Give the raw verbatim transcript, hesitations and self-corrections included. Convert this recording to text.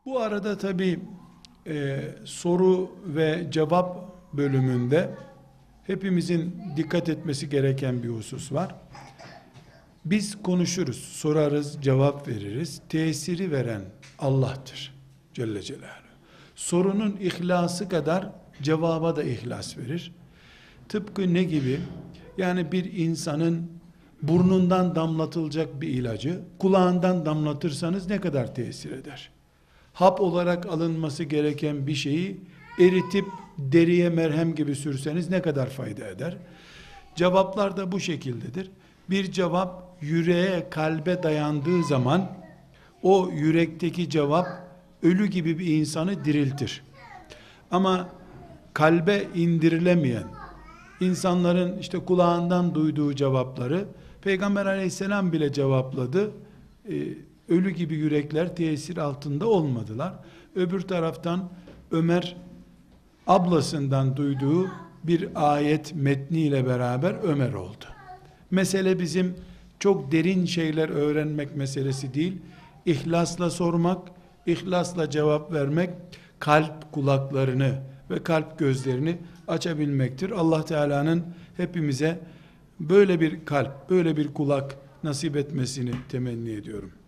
Bu arada tabi e, soru ve cevap bölümünde hepimizin dikkat etmesi gereken bir husus var. Biz konuşuruz, sorarız, cevap veririz. Tesiri veren Allah'tır Celle Celaluhu. Sorunun ihlası kadar cevaba da ihlas verir. Tıpkı ne gibi? Yani bir insanın burnundan damlatılacak bir ilacı kulağından damlatırsanız ne kadar tesir eder? Hap olarak alınması gereken bir şeyi eritip deriye merhem gibi sürseniz ne kadar fayda eder? Cevaplar da bu şekildedir. Bir cevap yüreğe, kalbe dayandığı zaman o yürekteki cevap ölü gibi bir insanı diriltir. Ama kalbe indirilemeyen, insanların işte kulağından duyduğu cevapları Peygamber aleyhisselam bile cevapladı. Ee, ölü gibi yürekler tesir altında olmadılar. Öbür taraftan Ömer ablasından duyduğu bir ayet metniyle beraber Ömer oldu. Mesele bizim çok derin şeyler öğrenmek meselesi değil. İhlasla sormak, ihlasla cevap vermek, kalp kulaklarını ve kalp gözlerini açabilmektir. Allah Teala'nın hepimize böyle bir kalp, böyle bir kulak nasip etmesini temenni ediyorum.